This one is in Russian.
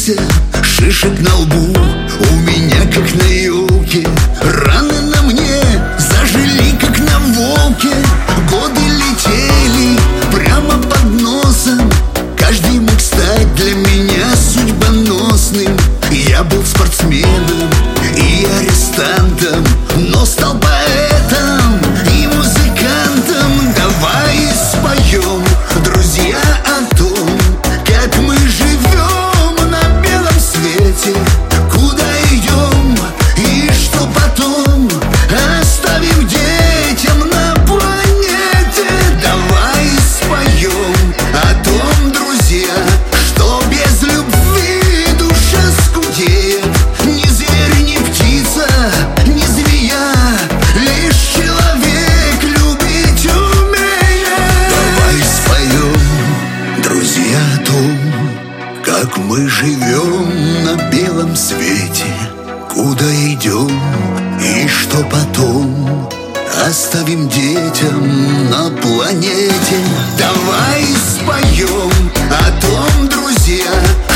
набился, шишек на лбу, у меня как на елке. Раны на мне зажили, как на волке. Годы летели прямо под носом, каждый мог стать для меня судьбоносным. Я был спортсменом и арестантом, но стал поэтом и музыкантом. Давай споем, друзья, о том, как мы живем на белом свете, куда идем и что потом оставим детям на планете. Давай споем о том, друзья, что без любви душа скудеет. Ни зверь, ни птица, ни змея, лишь человек любить умеет. Давай споем, друзья, о том, как мы живем на белом свете, куда идем и что потом оставим детям на планете. Давай споем о том, друзья,